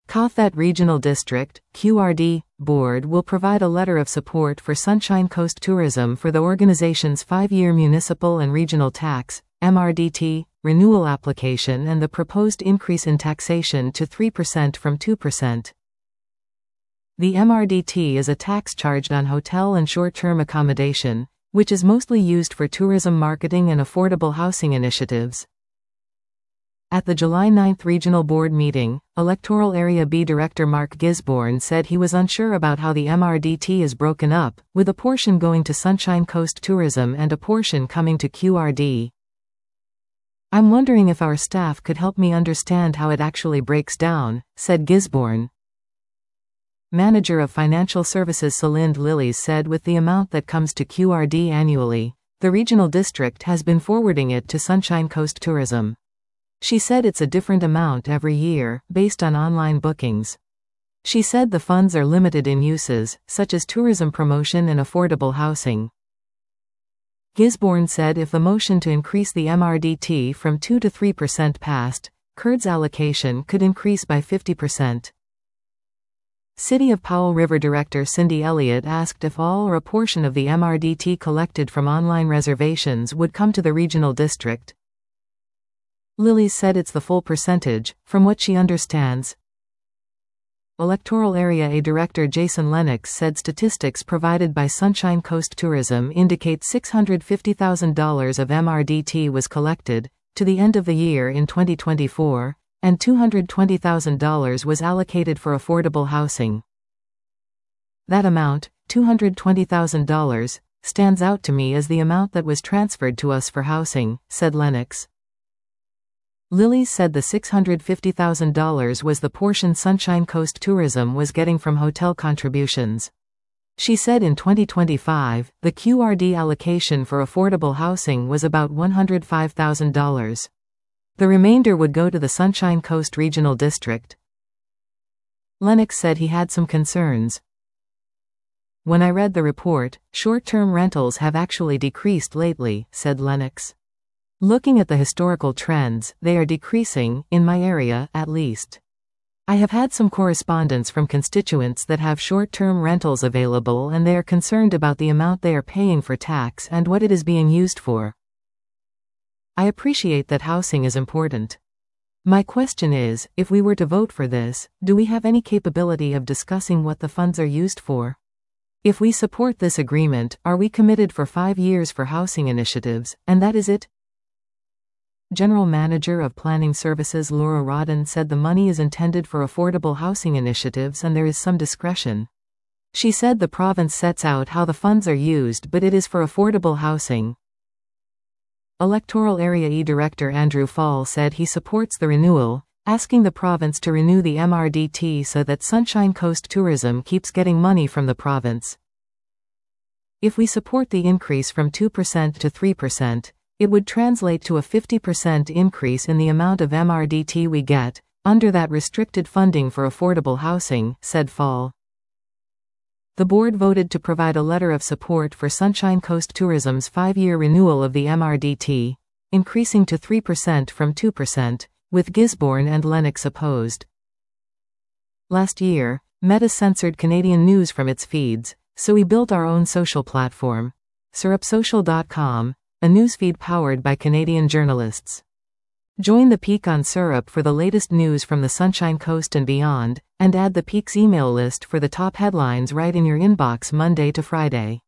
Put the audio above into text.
Cathet Regional District, QRD, Board will provide a letter of support for Sunshine Coast Tourism for the organization's 5-year municipal and regional tax, MRDT, renewal application and the proposed increase in taxation to 3% from 2%. The MRDT is a tax charged on hotel and short-term accommodation, which is mostly used for tourism marketing and affordable housing initiatives. At the July 9 Regional Board meeting, Electoral Area B Director Mark Gisborne said he was unsure about how the MRDT is broken up, with a portion going to Sunshine Coast Tourism and a portion coming to QRD. "I'm wondering if our staff could help me understand how it actually breaks down," said Gisborne. Manager of Financial Services Celind Lillies said with the amount that comes to QRD annually, the regional district has been forwarding it to Sunshine Coast Tourism. She said it's a different amount every year, based on online bookings. She said the funds are limited in uses, such as tourism promotion and affordable housing. Gisborne said if the motion to increase the MRDT from 2 to 3% passed, CURD's allocation could increase by 50%. City of Powell River Director Cindy Elliott asked if all or a portion of the MRDT collected from online reservations would come to the regional district. Lillies said it's the full percentage, from what she understands. Electoral Area A Director Jason Lennox said statistics provided by Sunshine Coast Tourism indicate $650,000 of MRDT was collected, to the end of the year in 2024, and $220,000 was allocated for affordable housing. That amount, $220,000, stands out to me as the amount that was transferred to us for housing, said Lennox. Lillies said the $650,000 was the portion Sunshine Coast Tourism was getting from hotel contributions. She said in 2025, the QRD allocation for affordable housing was about $105,000. The remainder would go to the Sunshine Coast Regional District. Lennox said he had some concerns. "When I read the report, short-term rentals have actually decreased lately," said Lennox. "Looking at the historical trends, they are decreasing, in my area, at least. I have had some correspondence from constituents that have short-term rentals available and they are concerned about the amount they are paying for tax and what it is being used for. I appreciate that housing is important. My question is, if we were to vote for this, do we have any capability of discussing what the funds are used for? If we support this agreement, are we committed for 5 years for housing initiatives, and that is it?" General Manager of Planning Services Laura Rodden said the money is intended for affordable housing initiatives and there is some discretion. She said the province sets out how the funds are used but it is for affordable housing. Electoral Area E Director Andrew Fall said he supports the renewal, asking the province to renew the MRDT so that Sunshine Coast Tourism keeps getting money from the province. "If we support the increase from 2% to 3%, it would translate to a 50% increase in the amount of MRDT we get, under that restricted funding for affordable housing," said Fall. The board voted to provide a letter of support for Sunshine Coast Tourism's 5-year renewal of the MRDT, increasing to 3% from 2%, with Gisborne and Lennox opposed. Last year, Meta censored Canadian news from its feeds, so we built our own social platform, syrupsocial.com, a newsfeed powered by Canadian journalists. Join the Peak on Syrup for the latest news from the Sunshine Coast and beyond, and add the Peak's email list for the top headlines right in your inbox Monday to Friday.